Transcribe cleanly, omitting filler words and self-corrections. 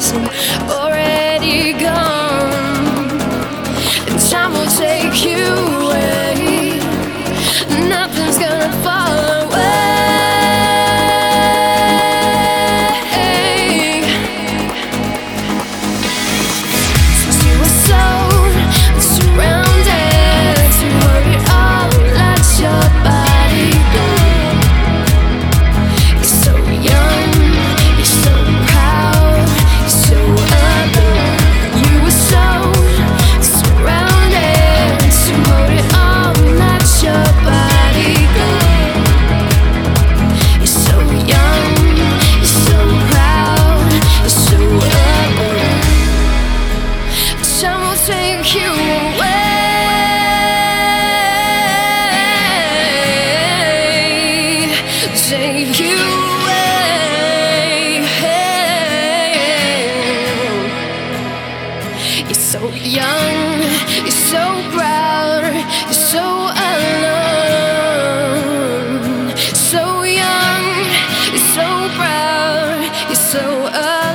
days and already gone. And time will take you away. Nothing's gonna fall away. Since you were so surrounded, you heard it all, let your body go. You're so young, you're so proud, you're so alone. You were so surrounded, so hold it all, let your body go. You're so young, you're so proud, you're so alone. Time will take you away, take you away. You're so young, you're so proud, you're so alone. So young, you're so proud, you're so alone.